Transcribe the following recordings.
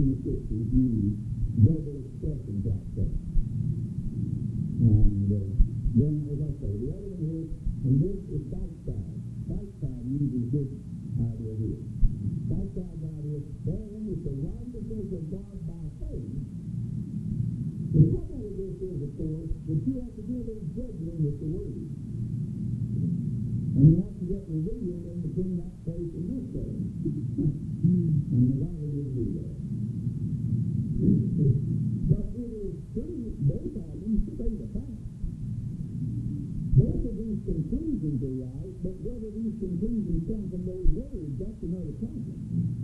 in the scriptures use double expressions like that. And then, as I say, the other one is, and this is backside. Backside uses this idea here. Backside idea, therein is the righteousness of God by faith. The problem with this is, of course, that you have to do a little juggling with the word. And you have to get revealed in between that faith and this faith. And the Bible didn't do that. But it is true, both of them state a fact. Both of these conclusions are right, but whether these conclusions come from those words, that's another problem.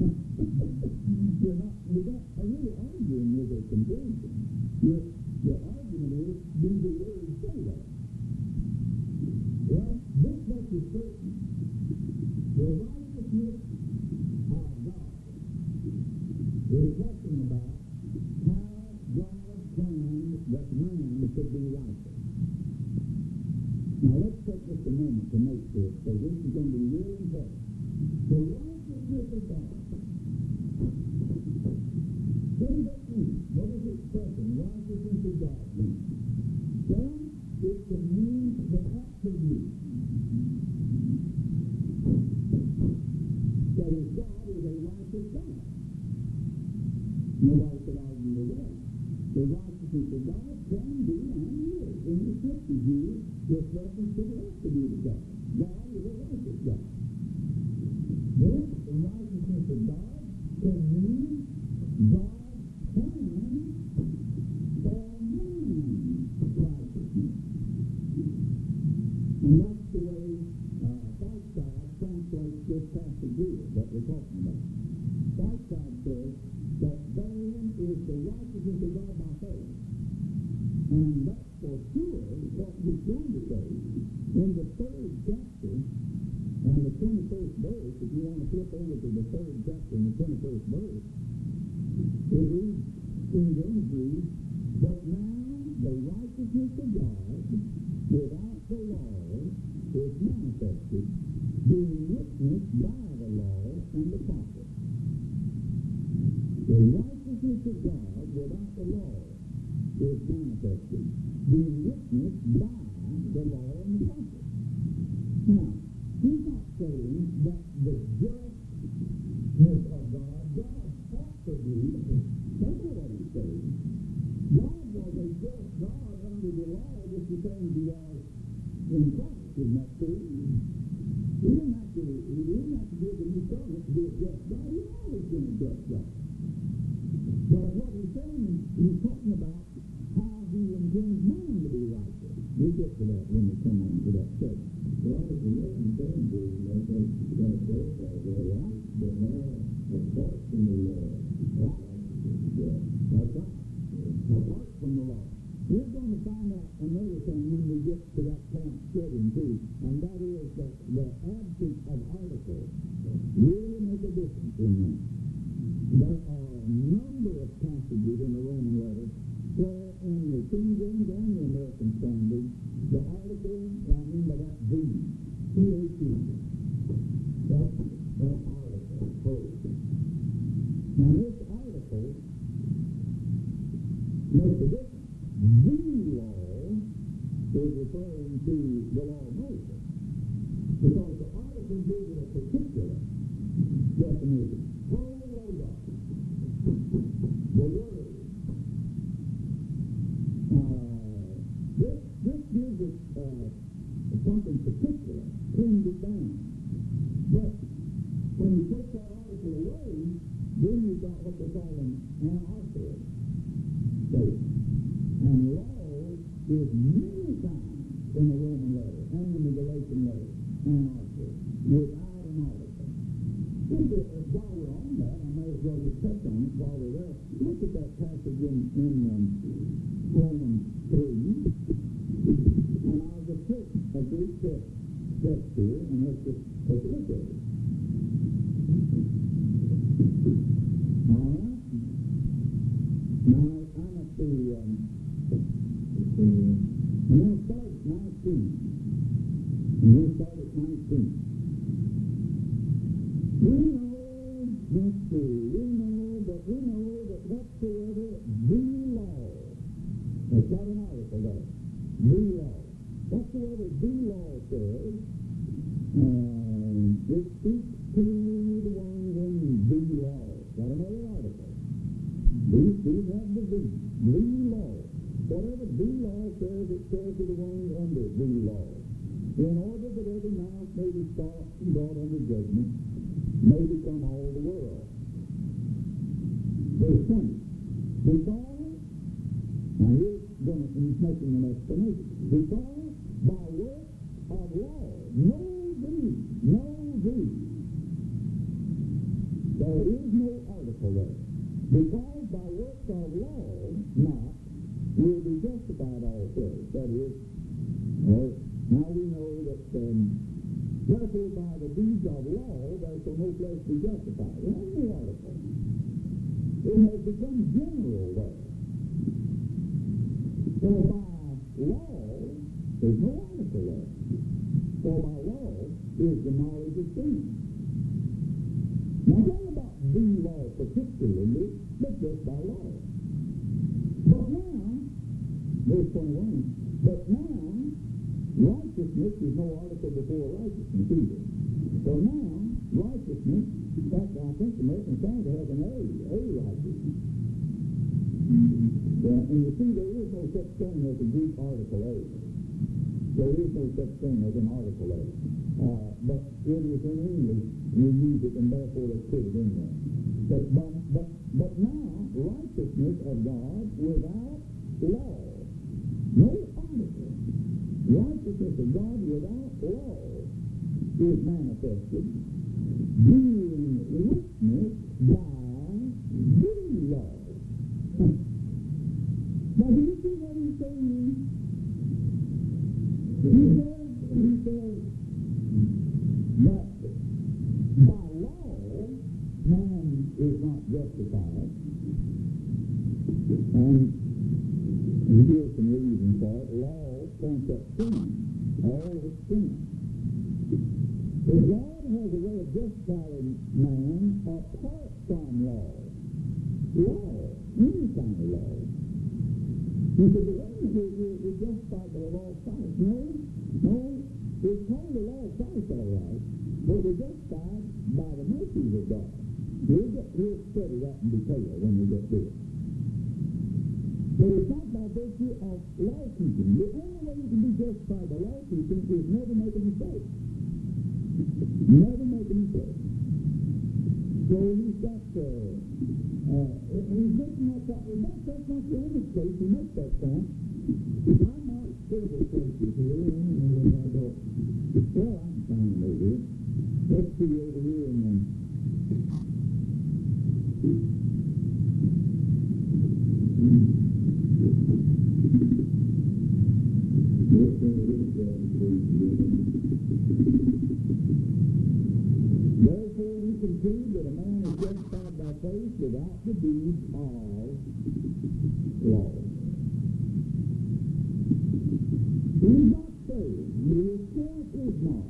You're not really arguing with a conclusion. Your argument is, do the words say that? Well, this much is certain. The righteousness of God is talking about how God planned that man could be righteous. Now let's take just a moment to note this, because this is going to be really important. The righteousness of God. What does that mean? What does the expression righteousness of God mean? Well, it can mean the attribute. That is, God is a righteous God. Nobody could argue with that. The righteousness of God can be and is in the scriptures used with reference to the attribute of God. God is a righteous God. Then, the righteousness of God can mean God planned for man's righteousness. And that's the way Whiteside translates this passage here that we're talking about. Whiteside says that therein is the righteousness of God by faith. And that's for sure what he's going to say in the 3rd chapter and the 21st verse. If you want to flip over to the 3rd chapter and the 21st verse, it reads, King James reads, but now the righteousness of God without the law is manifested, being witnessed by the law and the prophets. The righteousness of God without the law is manifested, being witnessed by the law and the prophets. Now, he's not saying that the justness of God, God's attribute, that's not what he's saying. God was a just God under the law, just the same as he was in Christ. Isn't that true? He didn't have to give the new covenant to be a just God. He's always been a just God. But what he's saying is, he's talking about how he intends man to be righteous. We'll get to that when we come on to that segment. Well, if you look in Sanders, that's what it's going to say right there, right? But now, apart from the law, that's right. Apart from the law. We're going to find out another thing when we get to that point setting too, and that is that the absence of articles really make a difference in that. There are a number of passages in the Roman letter where in the King James and the American Standard, the article, I mean by that V, T-H-E, that article, quote. Now this article makes a difference. The law is referring to the law of Moses, because the article gives it a particular definition. Ho-logos, the word. This gives it something particular, pinned it down. But when you take that article away, then you've got what they call an anarchist state. And law is many times in the Roman letter and in the Galatian letter anarchist, without an article. While we're on that, I may as well just touch on it while we're there. Look at that passage in Romans 3. And I'll just take a brief text here, and let's look at it. All right? Now, I'm at the, I'm going to start at 19. We know but we know that whatsoever the law, it's got an article there, the law, whatsoever the law says, it speaks to the ones in the law. Got another article. These have the law. Whatever the law says, it says to the ones under the law. In order that every mouth may be stopped and brought under judgment, may become all the world. Verse 20. Because, now he's making an explanation. Because by works of law, no thee. There is no article there. Because by works of law, not, will be justified all flesh. That is, now we know that, therefore by the deeds of law, there shall no flesh be justified. It has no article. It has become general there. For by law, there's no article there. For by law is the knowledge of sin. Now, not about the law particularly, but just by law. But now, verse 21, but now, righteousness is no article before righteousness either. So now, righteousness, in fact, I think the American Standard has an A righteousness. And you see, there is no such thing as a Greek article A. There is no such thing as an article A. But it is in English, we use it, and therefore they put it in there. But now, righteousness of God without law, no article, righteousness of God without law is manifested, being witnessed by the law. Now, do you see what he's saying? He says that by law, man is not justified. And he gives some reasons for it. Law points at sin, all of sin. But God has a way of justifying man apart from law. Law, any kind of law. He said, the way we're justified by the law of Christ. No, it's called the law of Christ, all right, but we're justified by the mercies of God. We'll study that in detail when we get to it. But it's not by virtue of law-keeping. The only way you can be justified by law-keeping is never make a mistake. Never make a mistake. So he's got, he's making that point. In fact, that's not the only case he makes that point. I mark several cases here, and I go, well, I can find them over here. Let's see over here in the... Therefore, we conclude that a man is justified by faith without the deeds of law. He's not saying, his point is not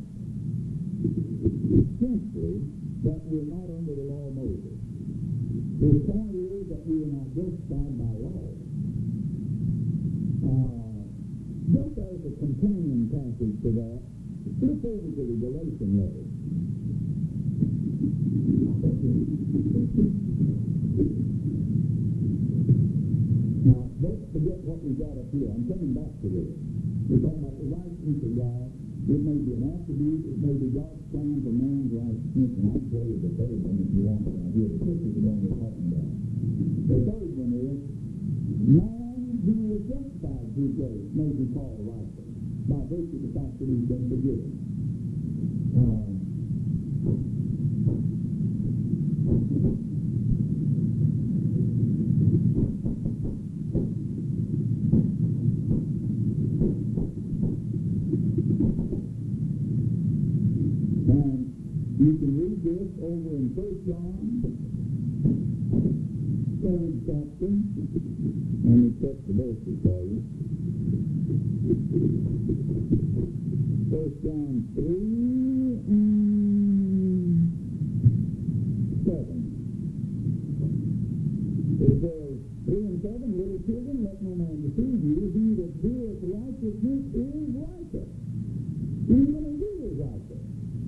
simply that we're not under the law of Moses. His point is that we are not justified by law. Just as a companion passage to that, flip over to the Galatian letter. Now, don't forget what we got up here. I'm coming back to this. We're talking about the righteousness of God. It may be an attribute. It may be God's plan for man's righteousness. And I'll tell you the third one if you want to. Here, the fifth is the one we're talking about. The third one is, man who is justified through grace may be called righteous by virtue of the fact that he's been forgiven. And you can read this over in 1 John, 3rd chapter. Let me check the verses for you. 1 John 3 and 7. little children, let no man deceive you. He that doeth righteousness is righteous. Even as he is righteous.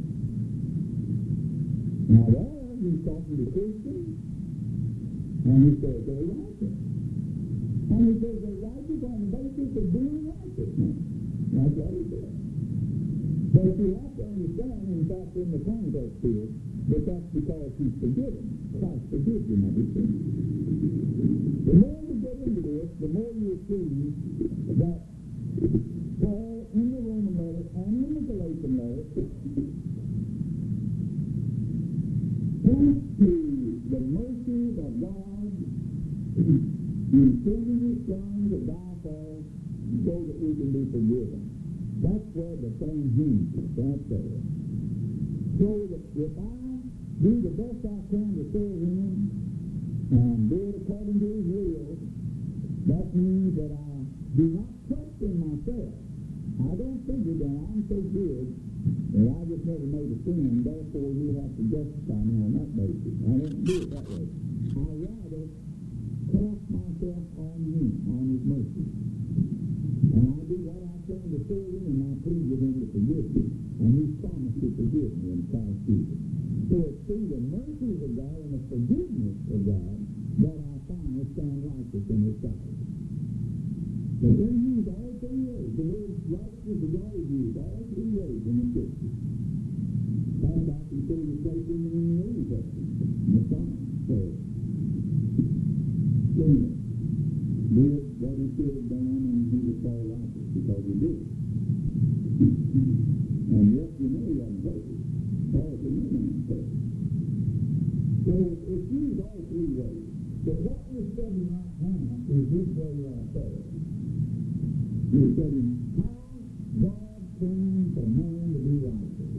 Now there, he's talking to Christians, and he says they're righteous. And he says they're righteous on the basis of doing righteousness. That's what he said. But if you have to understand, in fact, in the context here, that that's because he's forgiven. Christ forgives him everything. The more you get into this, the more you'll see that Paul, in the Roman letter and in the Galatian letter, points to the mercy of God in sending his Son to die for us so that we can be forgiven. That's where the thing hinges, right there. So that if I do the best I can to serve him and do it according to his will, that means that I do not trust in myself. I don't figure that I'm so good that I just never made a sin, and therefore you have to justify me on that basis. I don't do it that way. I rather cast myself on him, on his mercy. And I do what I can to serve him, and I plead with him to forgive me. And he's promised to forgive me in Christ Jesus. So it's through the mercies of God and the forgiveness of God that I finally stand righteous in his sight. But they use all three ways. The word righteousness of God is used all three ways in the Scripture. That's I consider the place in the Old Testament, in the Psalms. So, anyway, did what he should have done, and he was called righteous because he did. And yet, you know he wasn't perfect. Paul said, no man's perfect. So it's used all three ways. But what we're studying right now is this way right there. We're studying how God planned for man to be righteous.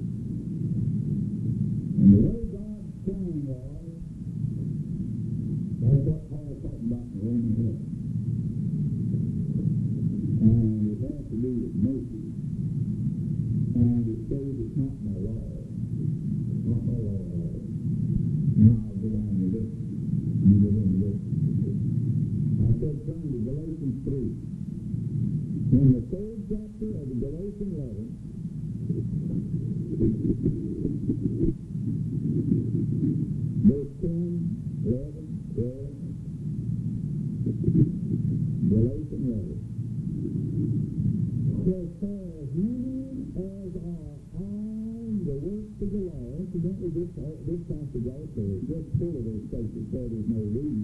And the way God's plan was, that's what Paul's talking about in the Roman letter. And it has to do with mercy. And it shows it's not by law. It's not by law at all. Now I'll go on with this. You go on with this. I said turn to Galatians 3. In the third chapter of the Galatian letter, verse 10, 11, 12, Galatian letter. Says, for as many as are on the works of the law, incidentally this passage also is just full of those places where there's no read.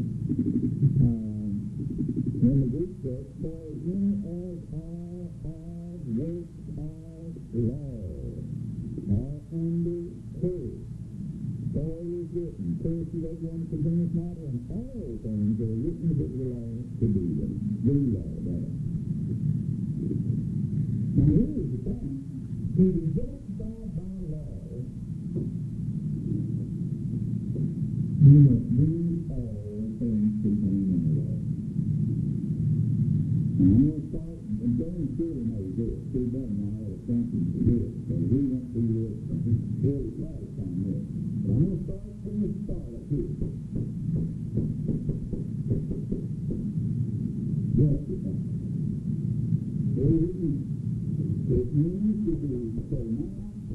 In the Greek text, for as many as are of works of law, are under curse. For it is written, curse you everyone who continueth not in all things that are written in the book of the law to do them. The law there. Now here's the point. To be justified by law, you must do all things contained in the law. And I'm going to start, and James surely knows this. Steve Button and I had a something to this, because we went through this really last time this. But I'm going to start from the start up here. Justified. What does it mean? It means to be so now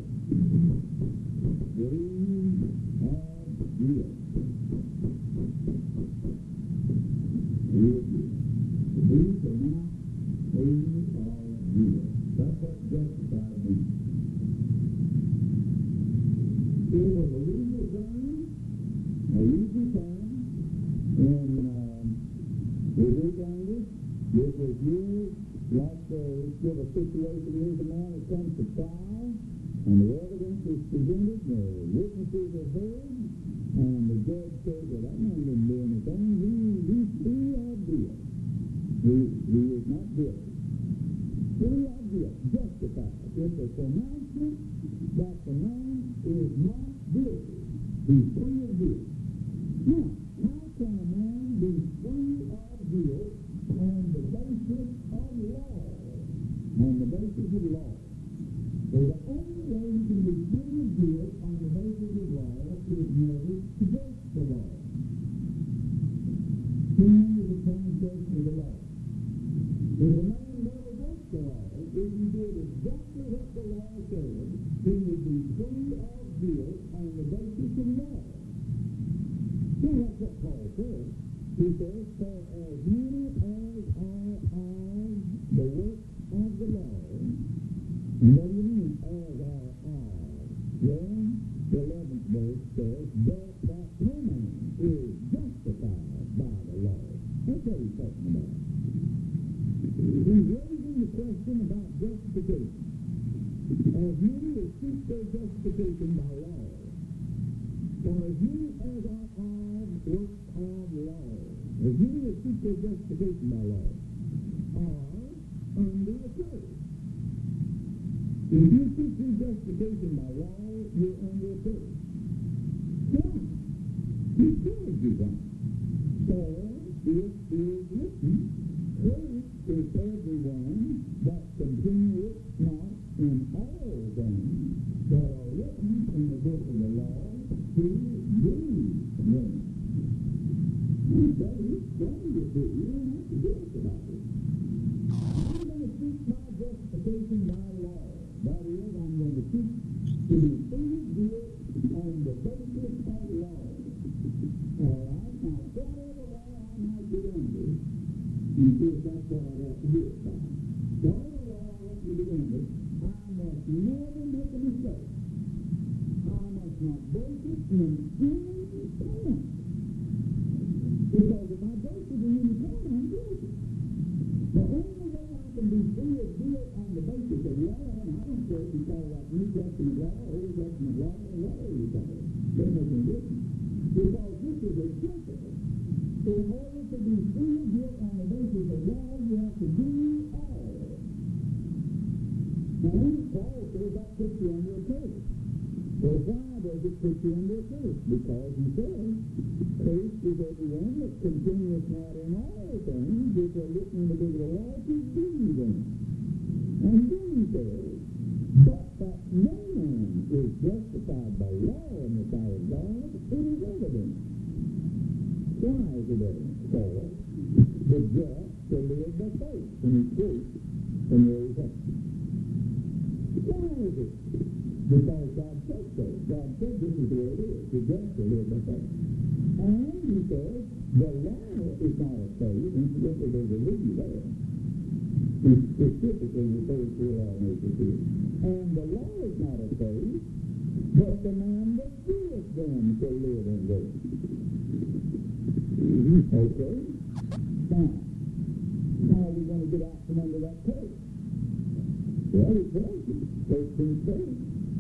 free of guilt. Real good. To be so now free of guilt. That's what justified means. It was a legal term, in Greek language. It was used like give a situation. Here's a man that comes to trial, and the evidence is presented, the witnesses are heard, and the judge says, well, that man didn't do anything. He's free of guilt. He is not guilty. Free of guilt, justified. It's a pronouncement that the man is not guilty. He's free of guilt. Now, how can a man be free of guilt on the basis of law? On the basis of law. Well, the only way you can be free of guilt on the basis of law is never to break the law. Too many of the transgressions the law said he would be free of guilt on the basis of law. Now that's what Paul says. He says, for as many as are of the works of the law, what do you mean, as are of? Well, the 11th verse says, but that no man is justified by the law. That's what he's talking about. He's raising the question about justification. As many as seek their justification by law, for as many as are of works of law, as many as seek their justification by law, are under a curse. If you seek your justification by law, you're under a curse. Why? Because you don't. For it is written, cursed is everyone that continueth not in all things that are written in the book of the law to do them. But he's trying to do, you don't have to guess about it. I'm going to seek my justification by law. That is, I'm going to seek to be free guilt on the basis of law. All right, now whatever law I might be under, and see if that's what I have to do it by. Whatever law I have to be under, I must never make a mistake. I must not break it in any point. Because if I break it in any point, I'm guilty. The only way I can be free of guilt on the basis of law, and I don't care if you call that New Testament law, Old Testament law, or whatever you call it. They're making difference. Because this is a principle. In order to be free of guilt on the basis of law, you have to do all. Now, Paul says that puts you under a curse. Well, why does it put you under a curse? Because he says, cursed is everyone that continueth not in all things which are written in the book of the law to do them. And then he says, but that no man is justified by law in the sight of God, it is evident. Why is it evident? For the just shall live by faith. And he quotes from the Old Testament. Why is it? Because God said so. God said this is the way it is. The just shall live by faith. And he says, the law is not of faith. Incidentally, there's a review there. He specifically refers to law nature here. And the law is not of faith, but the man that doeth them shall live in them. Okay? Now, how are we going to get out from under that curse? Well, it tells you. 13th verse.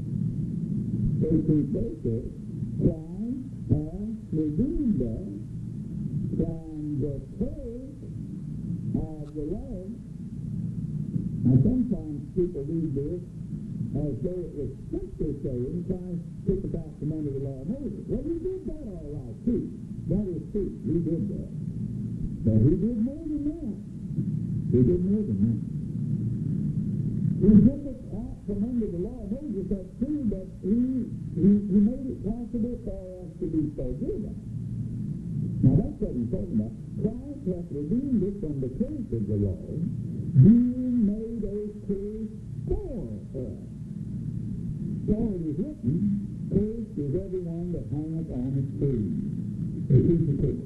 13th verse says, Christ hath redeemed us from the curse of the law. Now, sometimes people read this as though it was simply saying Christ took us out from under the law of Moses. Well, he did that all right, too. That is true. He did that. But he did more than that. He did more than that. He took us out from under the law of Moses, that's true, but he made it possible for us to be forgiven. Now, that's what he's talking about. Christ hath redeemed us from the curse of the law, being made a curse for us. For it is written, cursed is everyone that hangeth on a tree. It is the curse.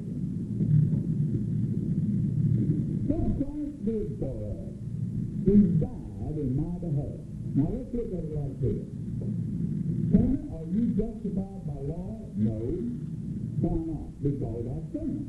What Christ did for us, he died in my behalf. Now let's look at it like this. Sinner, are you justified by law? No. Why not? Because I sinned.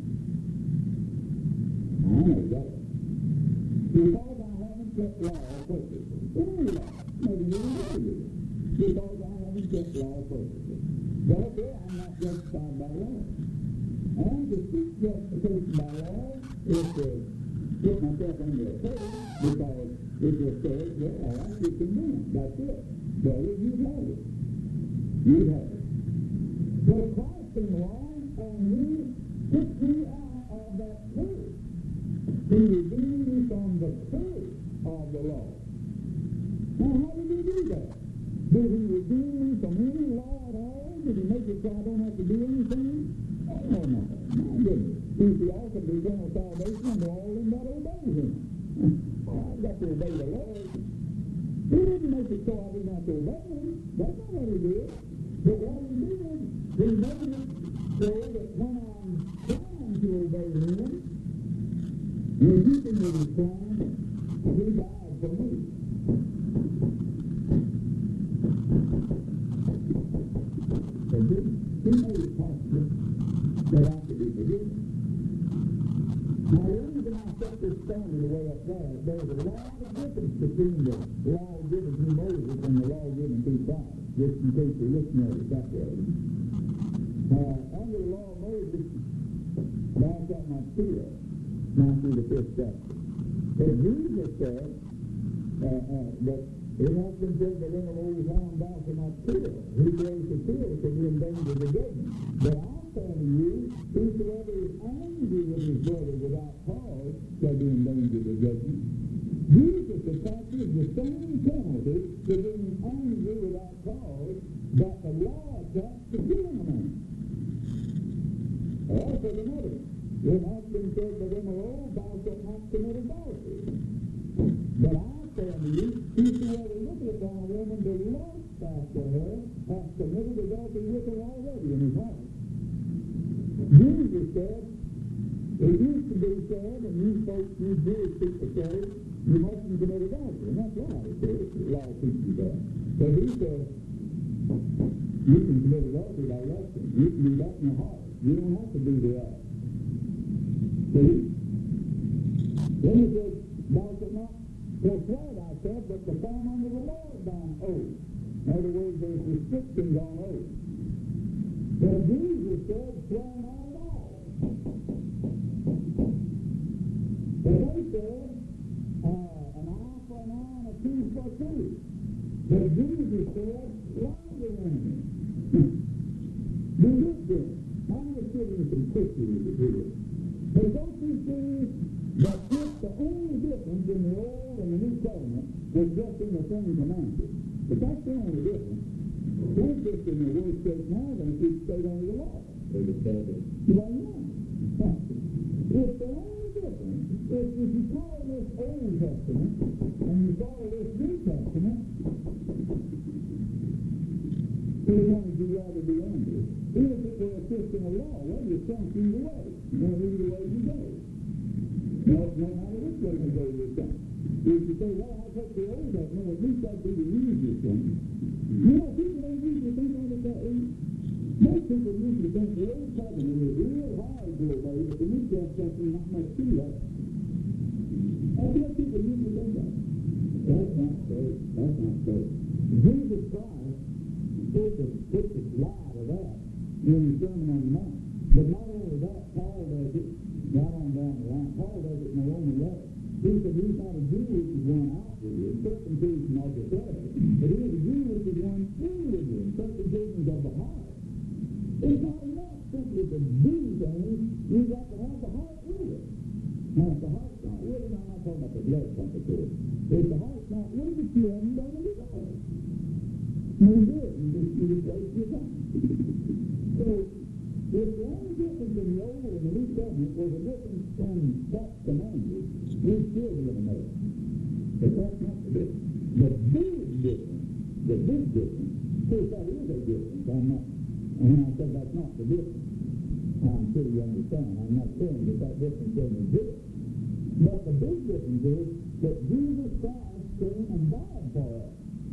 I know that. Because I haven't kept law perfectly. Any law. Maybe you don't know it. Because I haven't kept law perfectly. Therefore, I'm not justified by law. And to seek justification by law is to put myself under a curse, because it just says, well, all right, you're condemned. That's it. Brother, you've had it. You've had it. So Christ came along and he took you out of that curse. He redeemed you from the curse of the law. Now, how did he do that? Did he redeem me from any law at all? Did he make it so I don't have to do anything? Oh, no. My goodness. He's the author of eternal salvation unto all them that obey him. I've got to obey the Lord. He didn't make it so I didn't have to obey him. That's not what he did. But what he did, he made it so that when I'm trying to obey him, and keeping with his plan, he died for me. So he made it possible that I could be forgiven. Now, the reason I set this standard the way up there's a lot of difference between the law given to Moses and the law given to Christ, just in case you're looking at it that way. Under the law of Moses, God got my fear, now through the 5th chapter. But Jesus said that it has been said that in the old time thou shalt not kill. Whosoever shall kill shall be in danger of the judgment. But I say to you, whosoever is angry with his brother without cause shall be in danger of the judgment. Jesus attaches the same penalty to being angry without cause that the law attached to killing a man. Also another one. It has been said by them of old, thou shalt not commit adultery. But I say unto you, whosoever looketh on a woman to lust after her, hath committed adultery with her already in his heart. Jesus said, it used to be said, and you folks, you Jewish people say, you mustn't commit adultery. And that's right, it says. The law teaches that. But he said, you can commit adultery by lusting. You can do that in your heart. You don't have to do the act. See? Then he said, thou shalt not forswear thyself, but perform unto the Lord thine oath. In other words, there's restrictions on oath. But Jesus said, swear not at all. But they said, an eye for an eye and a tooth for a tooth. But Jesus said, love your enemy. Do good to them. I'm just giving you some quickly here. But don't you see that if the only difference in the Old and the New Covenant was just in the Ten Commandments? But that's the only difference. We're just in the worst case now going to keep straight under the law. There's a seven. Well, yeah. If the only difference is if you call this Old Testament and you call this New Testament, which one would you rather be under? Even if it were a system of law, well, you sunk either way. Either way you go. No matter which way you go, you're sunk. If you say, well, I'll take the Old Testament, at least I'd be the easiest thing. You know, people don't usually think of it that way. Most people usually think the Old Testament is real hard to obey, but the New Testament is not much to that. That's what people usually think of. That's not so. That's not so. Jesus Christ put the lie to that in the Sermon on the Mount. But not only that, Paul does it right on down the line. Paul does it in the Roman letter. He said he's not a Jew which is one outwardly, circumcision of the flesh, but he is a Jew which is one inwardly, circumcision of the heart. It's not enough simply to do things, you've got to have the heart with it. Now, if the heart's not with it, I'm not talking about the blood pumping to it. If the heart's not with it, you haven't done it at all. No good. You just waste your time. So, if the only difference in the Old and the New Covenant was a difference in that commandment, we'd still be in a mess. But that's not the difference. The big difference, of course that is a difference. And when I said that's not the difference, I'm sure you understand. I'm not saying that difference doesn't exist. But the big difference is that Jesus Christ came and died for us.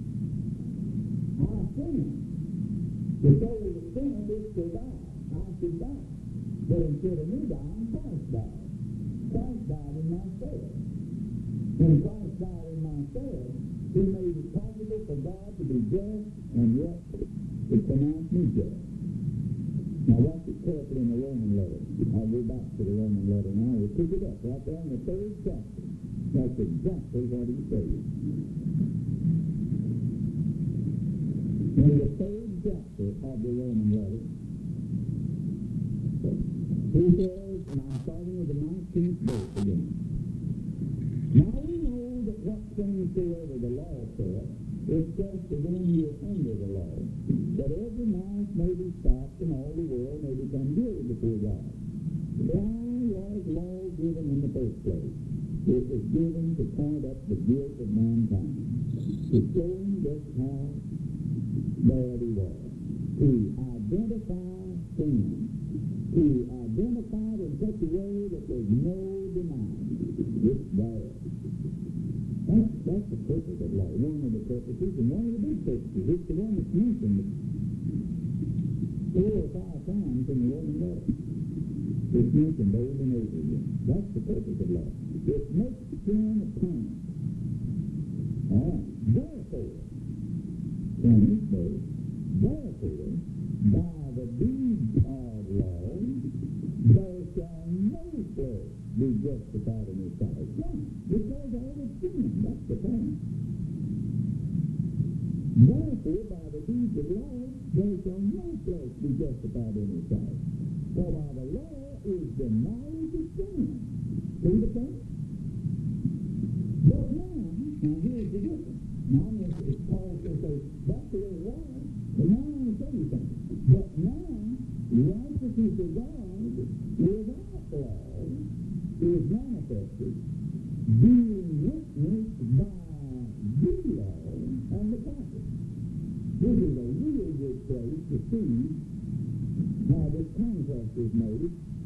I sinned. The soul that sinned is to die. I should die. But instead of me dying, Christ died. Christ died in my stead. When Christ died in my stead, he made it possible for God to be just and yet to pronounce me just. Now watch it carefully in the Roman letter. I'll go back to the Roman letter now. We'll pick it up right there in the 3rd chapter. That's exactly what he says. In the 3rd chapter of the Roman letter, he says, and I'm starting with the 19th verse again. Now we know that what things soever the law saith, is just to them who are under the law, that every mouth may be stopped and all the world may become guilty before God. Why was law given in the first place? It was given to point up the guilt of mankind, to show him just how bad he was, to identify sin, to identify it in such a way that there's no denying it's bad. That's the purpose of law, one of the purposes, and one of the big purposes. It's the one that's mentioned 4 or 5 times in the Roman letter. It's mentioned over and over again. That's the purpose of law. It makes sin apparent. All right. Therefore, by the deeds of law, there shall no flesh be justified in his sight. Why? Because all is sin. That's the point. Therefore, by the deeds of law, there shall no flesh be justified in his sight. For by the law is the knowledge of sin. See the point? But now here's the difference. Now, it's Paul says, that's the way it was. But now I want to tell you something. But now, righteousness of God without law is manifested, being witnessed by the law and the prophets. This is a real good place to see how this contrast is made.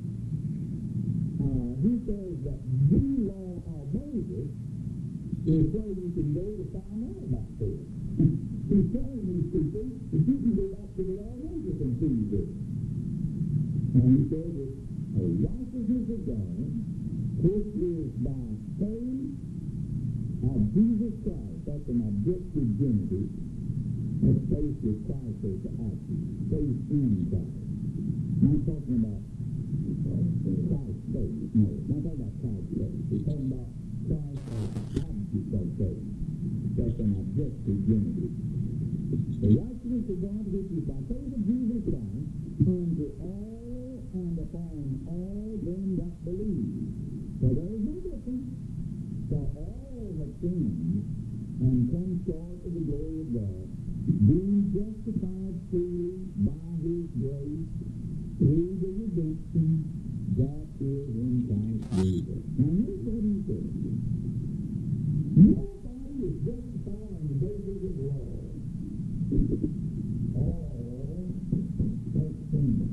He says that the law of Moses is where you can go to find out about this. He's telling these people that you can go back to the law of Moses and see this. And he says that a righteousness of God, which is by faith of Jesus Christ, that's an objective genitive. That's faith with Christ as the action. Faith in Christ. I'm talking about Christ's faith. No, not talking about Christ's faith. We're talking about Christ as the object of faith. That's an objective genitive. The righteousness of God, which is by faith of Jesus Christ, unto all and upon all them that believe. So there is no difference. For all have sinned and come short of the glory of God, being justified freely by his grace through the redemption that is in Christ Jesus. Now here's what he says. Nobody is justified on the basis of law. All have sinned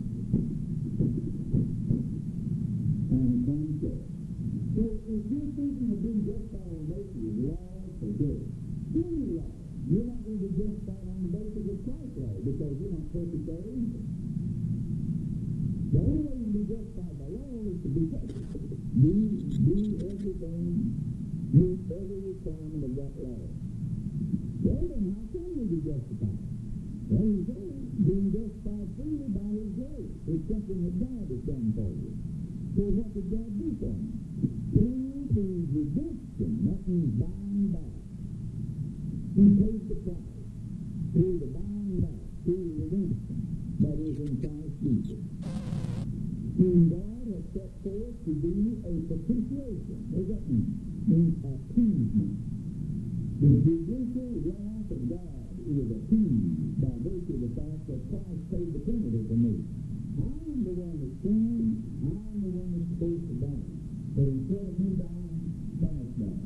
and come short. So if you're thinking of being justified on the basis of law, forget it. Any law. You're not going to be justified on the basis of Christ's law because you're not perfect there either. The only way you can be justified by law is to be perfect. Do everything, meet every requirement of that law. Well, then how can we be justified? Well, he says, being justified freely by his grace. It's something that God has done for you. So what did God do for me? Through his redemption, that means buying back. He paid the price through the buying back, through the redemption that is in Christ Jesus. Whom God has set forth to be a propitiation. What does that mean? It means appeasement. The judicial wrath of God is appeased by virtue of the fact that Christ paid the penalty for me. I'm the one that sinned. I'm the one that's supposed to die. But instead of me dying, Christ died.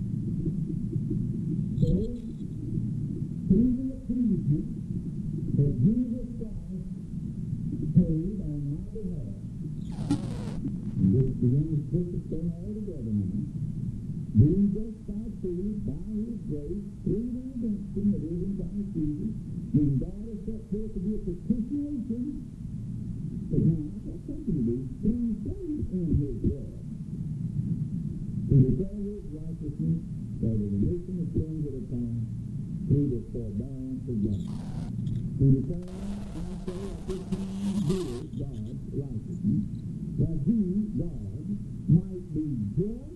So, through the appeasement that Jesus Christ paid on my behalf, and this begins to put this thing all together now, being justified freely by his grace through the redemption that is in Christ Jesus, when God has set forth to be a propitiation, but now I've got something to do through faith in his blood, to declare his righteousness for the remission of sins that are past through the forbearance of God. To declare also at this time here God's righteousness, that he, God, might be just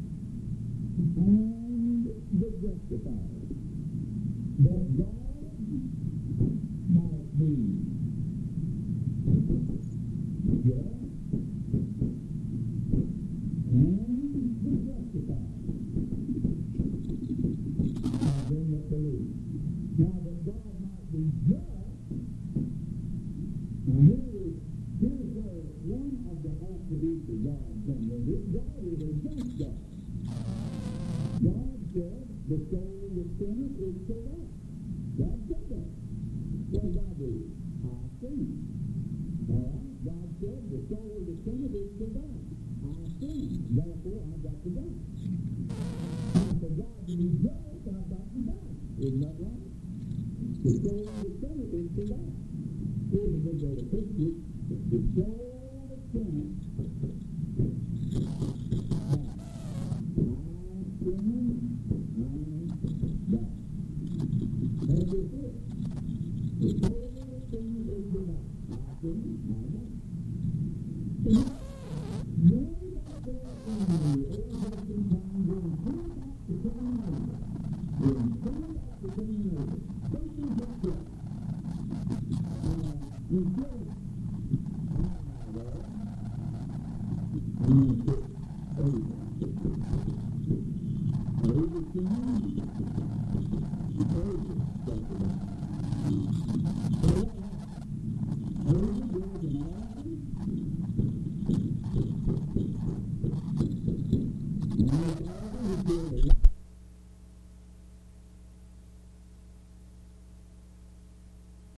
and the justifier. That God might be just and the justifier of them that believe. Now that God might be just, now here's where one of the attributes of God comes in. God is a just God. sinneth is to that. God said that. What did God do? I sinned. All right? God said the soul of the sinner is to die. I sinned. Therefore, I've got to die. Now, for God to be just, I've got to die. Isn't that right? The soul of the sinner is to die. Here's a good way to fix it. The soul of the sinner